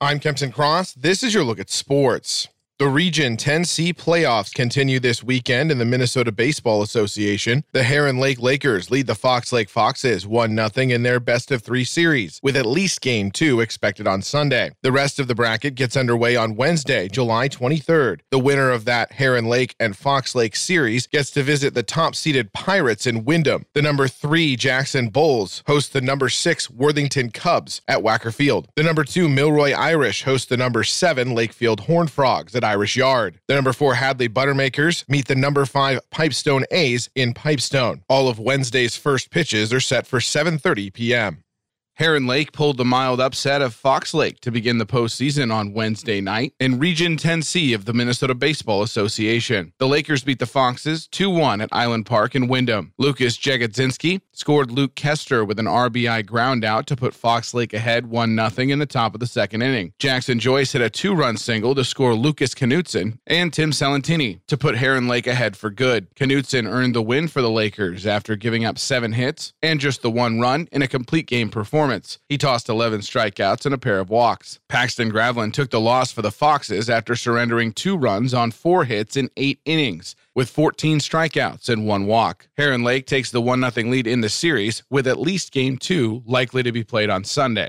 I'm Kempson Cross. This is your look at sports. The Region 10C playoffs continue this weekend in the Minnesota Baseball Association. The Heron Lake Lakers lead the Fox Lake Foxes 1-0 in their best-of-3 series, with at least Game 2 expected on Sunday. The rest of the bracket gets underway on Wednesday, July 23rd. The winner of that Heron Lake and Fox Lake series gets to visit the top-seeded Pirates in Windham. The number 3 Jackson Bulls host the number 6 Worthington Cubs at Wacker Field. The number 2 Milroy Irish host the number 7 Lakefield Horned Frogs at Irish Yard. The number 4 Hadley Buttermakers meet the number 5 Pipestone A's in Pipestone. All of Wednesday's first pitches are set for 7:30 p.m. Heron Lake pulled the mild upset of Fox Lake to begin the postseason on Wednesday night in Region 10C of the Minnesota Baseball Association. The Lakers beat the Foxes 2-1 at Island Park in Windham. Lucas Jagodzinski scored Luke Kester with an RBI groundout to put Fox Lake ahead 1-0 in the top of the second inning. Jackson Joyce hit a 2-run single to score Lucas Knutson and Tim Salentini to put Heron Lake ahead for good. Knutson earned the win for the Lakers after giving up 7 hits and just the 1 run in a complete game performance. He tossed 11 strikeouts and a pair of walks. Paxton Gravlin took the loss for the Foxes after surrendering 2 runs on 4 hits in 8 innings, with 14 strikeouts and 1 walk. Heron Lake takes the 1-0 lead in the series, with at least Game 2 likely to be played on Sunday.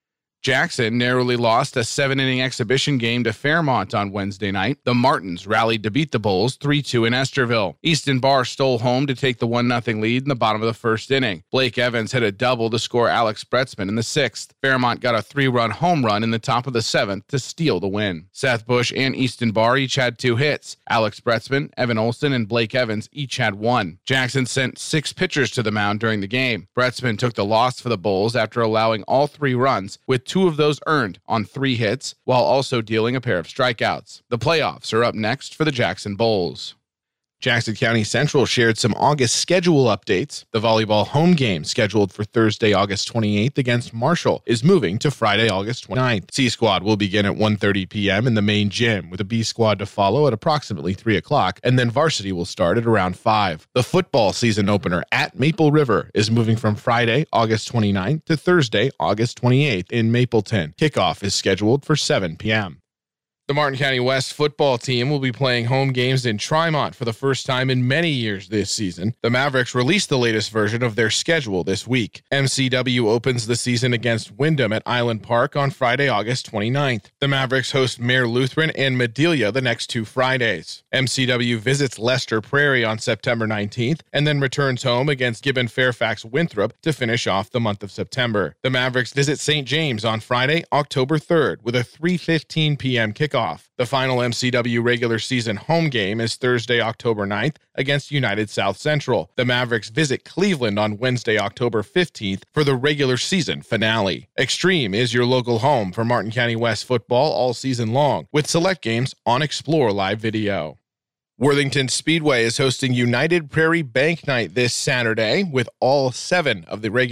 Jackson narrowly lost a 7-inning exhibition game to Fairmont on Wednesday night. The Martins rallied to beat the Bulls 3-2 in Esterville. Easton Barr stole home to take the 1-0 lead in the bottom of the first inning. Blake Evans hit a double to score Alex Bretzman in the 6th. Fairmont got a 3-run home run in the top of the 7th to steal the win. Seth Bush and Easton Barr each had 2 hits. Alex Bretzman, Evan Olson, and Blake Evans each had 1. Jackson sent 6 pitchers to the mound during the game. Bretzman took the loss for the Bulls after allowing all 3 runs, with 2 of those earned on 3 hits, while also dealing a pair of strikeouts. The playoffs are up next for the Jackson Bulls. Jackson County Central shared some August schedule updates. The volleyball home game, scheduled for Thursday, August 28th against Marshall, is moving to Friday, August 29th. C Squad will begin at 1:30 p.m. in the main gym, with a B Squad to follow at approximately 3 o'clock, and then varsity will start at around 5. The football season opener at Maple River is moving from Friday, August 29th to Thursday, August 28th in Mapleton. Kickoff is scheduled for 7 p.m. The Martin County West football team will be playing home games in Trimont for the first time in many years this season. The Mavericks released the latest version of their schedule this week. MCW opens the season against Windham at Island Park on Friday, August 29th. The Mavericks host Mare Lutheran and Medelia the next 2 Fridays. MCW visits Lester Prairie on September 19th and then returns home against Gibbon Fairfax Winthrop to finish off the month of September. The Mavericks visit St. James on Friday, October 3rd with a 3:15 p.m. kickoff. The final MCW regular season home game is Thursday, October 9th against United South Central. The Mavericks visit Cleveland on Wednesday, October 15th for the regular season finale. Extreme is your local home for Martin County West football all season long, with select games on Explore Live Video. Worthington Speedway is hosting United Prairie Bank Night this Saturday with all 7 of the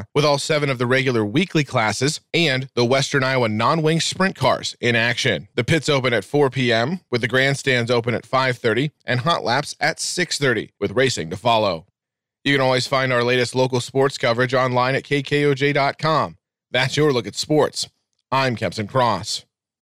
regular weekly classes and the Western Iowa non-wing sprint cars in action. The pits open at 4 p.m. with the grandstands open at 5:30 and hot laps at 6:30 with racing to follow. You can always find our latest local sports coverage online at kkoj.com. That's your look at sports. I'm Kempson Cross.